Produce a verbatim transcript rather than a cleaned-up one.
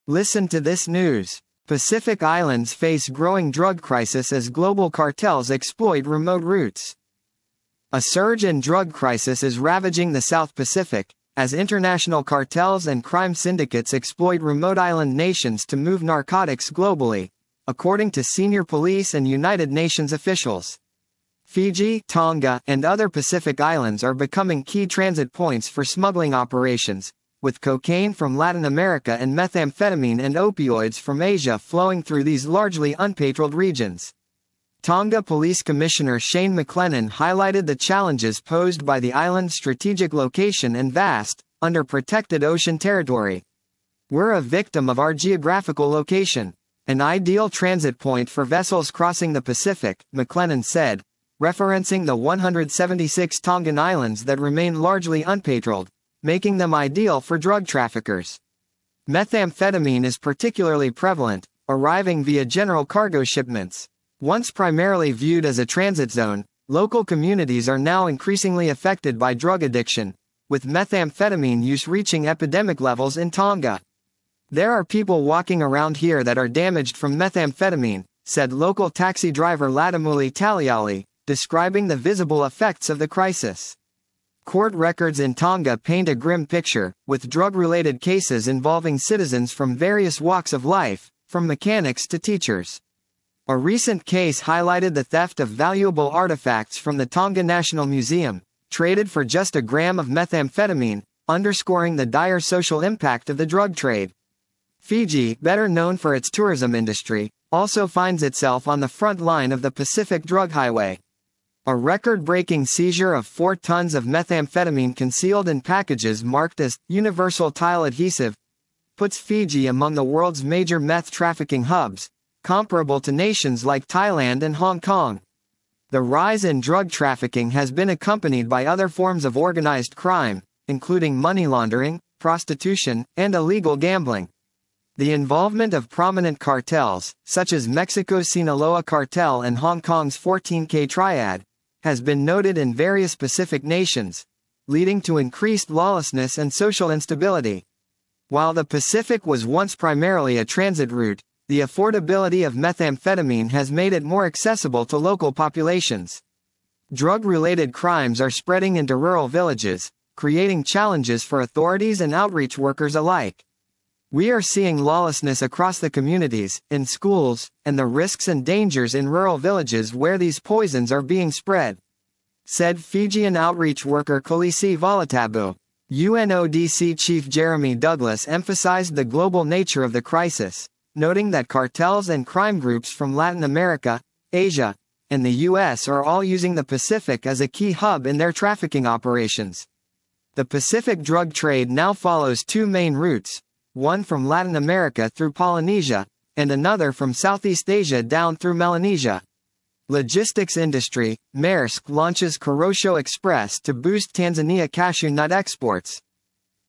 Listen to this news. Pacific Islands face growing drug crisis as global cartels exploit remote routes. A surge in drug crisis is ravaging the South Pacific, as international cartels and crime syndicates exploit remote island nations to move narcotics globally, according to senior police and United Nations officials. Fiji, Tonga, and other Pacific islands are becoming key transit points for smuggling operations, with cocaine from Latin America and methamphetamine and opioids from Asia flowing through these largely unpatrolled regions. Tonga Police Commissioner Shane McLennan highlighted the challenges posed by the island's strategic location and vast, under-protected ocean territory. "We're a victim of our geographical location, an ideal transit point for vessels crossing the Pacific," McLennan said, referencing the one hundred seventy-six Tongan islands that remain largely unpatrolled, making them ideal for drug traffickers. Methamphetamine is particularly prevalent, arriving via general cargo shipments. Once primarily viewed as a transit zone, local communities are now increasingly affected by drug addiction, with methamphetamine use reaching epidemic levels in Tonga. "There are people walking around here that are damaged from methamphetamine," said local taxi driver Latamuli Taliali, describing the visible effects of the crisis. Court records in Tonga paint a grim picture, with drug-related cases involving citizens from various walks of life, from mechanics to teachers. A recent case highlighted the theft of valuable artifacts from the Tonga National Museum, traded for just a gram of methamphetamine, underscoring the dire social impact of the drug trade. Fiji, better known for its tourism industry, also finds itself on the front line of the Pacific Drug Highway. A record-breaking seizure of four tons of methamphetamine concealed in packages marked as universal tile adhesive puts Fiji among the world's major meth trafficking hubs, comparable to nations like Thailand and Hong Kong. The rise in drug trafficking has been accompanied by other forms of organized crime, including money laundering, prostitution, and illegal gambling. The involvement of prominent cartels, such as Mexico's Sinaloa cartel and Hong Kong's fourteen K triad, has been noted in various Pacific nations, leading to increased lawlessness and social instability. While the Pacific was once primarily a transit route, the affordability of methamphetamine has made it more accessible to local populations. Drug-related crimes are spreading into rural villages, creating challenges for authorities and outreach workers alike. "We are seeing lawlessness across the communities, in schools, and the risks and dangers in rural villages where these poisons are being spread," said Fijian outreach worker Kolisi Volatabu. U N O D C Chief Jeremy Douglas emphasized the global nature of the crisis, noting that cartels and crime groups from Latin America, Asia, and the U S are all using the Pacific as a key hub in their trafficking operations. The Pacific drug trade now follows two main routes, one from Latin America through Polynesia, and another from Southeast Asia down through Melanesia. Logistics industry, Maersk launches Korosho Express to boost Tanzania cashew nut exports.